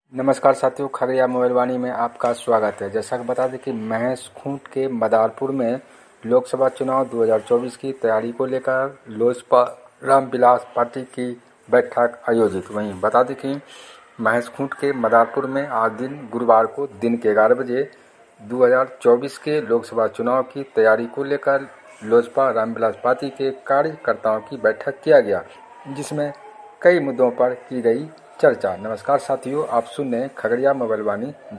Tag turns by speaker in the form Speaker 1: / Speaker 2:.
Speaker 1: नमस्कार साथियों, खगड़िया मोबाइल वाणी में आपका स्वागत है। जैसा कि बता दें कि महेशखूंट के मदारपुर में लोकसभा चुनाव 2024 की तैयारी को लेकर लोजपा रामविलास पार्टी की बैठक आयोजित। वहीं बता दें कि महेशखूंट के मदारपुर में आज दिन गुरुवार को दिन के 11 बजे 2024 के लोकसभा चुनाव की तैयारी को लेकर लोजपा रामविलास पार्टी के कार्यकर्ताओं की बैठक किया गया, जिसमें कई मुद्दों पर की गई चर्चा। नमस्कार साथियों, आप सुन रहे हैं खगड़िया मोबाइल वाणी।